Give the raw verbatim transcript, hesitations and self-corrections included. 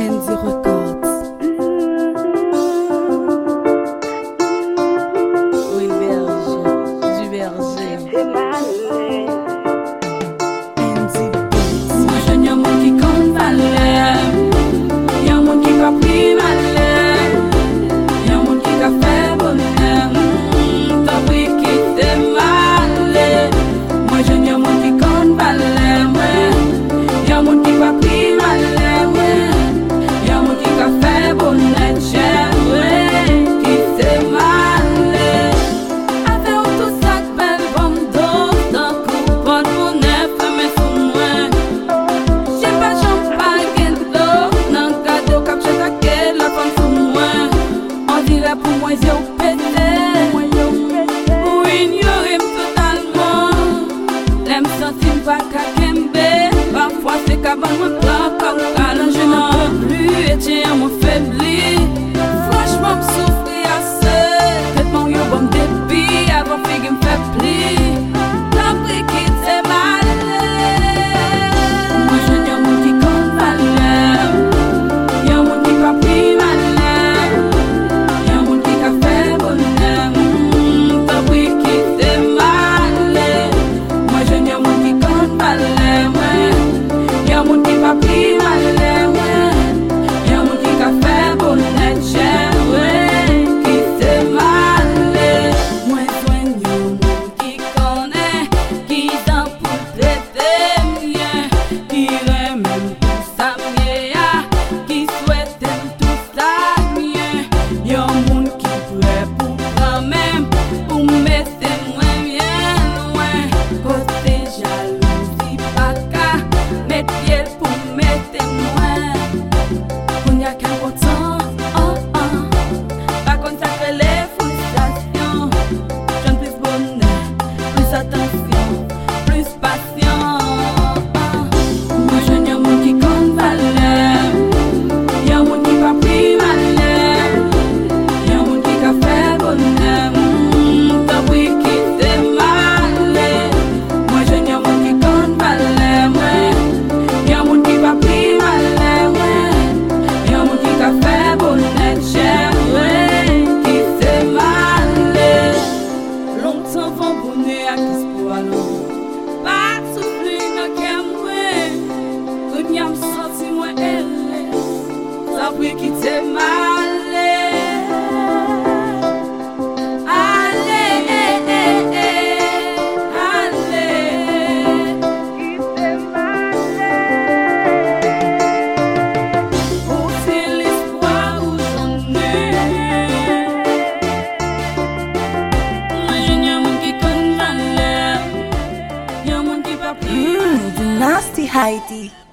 N D Records. Oui, berger, du berger. N D Beats. Moi je n'ai mon qui compte valeur. Y'a mon qui va pris malheur. Y'a mon qui va fait bonheur. T'as pris qui t'es malheur. Moi je n'ai mon qui compte valeur. Y'a mon qui va pris malheur. Y'a mon qui va fait bonheur. Qui t'es malheur. Avec tout ça belle bombe d'eau. D'un coup pas de bonheur. Fermé sous moi. J'ai pas champagne d'eau. Nan cadeau cap j'ai taqué la femme sous moi. On dirait pour moi j'ai pété. Oui, ignoré totalement. L'aime sentir pas qu'à kembe. Parfois c'est qu'à ban moi plan comme calme. Je n'en peux plus et tiens mon faibli. Franchement m'souffrir assez. Tellement yo bon débit avant figue m'fait pli. T'as pris qui t'es mal. Moi je n'ai mon qui compte valeur. Y'a mon qui va pris malheur. Y'a mon qui a fait bonheur. T'as pris qui t'es mal. Moi je n'ai mon qui compte valeur. Y'a mon qui va pris malheur. Y'a mon qui a fait bonheur. Qui t'es mal. Moi soigne mon qui connaît. Qui dans pour traiter mien. Qui aime tout ça mien. Qui souhaite tout ça mien. Y'a mon qui prêt pour quand même. Pour mettre moi bien loin. Côté jalousie pas qu'à mettre pied pour mettre moi. On y a qu'un content. Oh oh. Pas contre ça fait les frustrations. J'aime plus bonheur, plus attention, plus passion. Moi je n'ai mon qui compte valeur. Y'a mon qui va pris malheur. Y'a mon qui a fait bonheur. T'as pris qui t'es mal. Moi je n'ai mon qui compte valeur. Y'a mon qui va pris malheur. Y'a mon qui a fait bonheur. Qui t'es mal. Longtemps vont bonner à qui se pour alors. Pas souffler dans qu'elle mouait. Tout n'y a senti moi elle. Ça pris qui t'es mal. Allez, allez. Qui t'es mal. Pour c'est l'espoir où j'en ai. Moi je n'ai mon qui compte valeur. Y'a mon qui va plus. Mmm, Dynasty Haiti.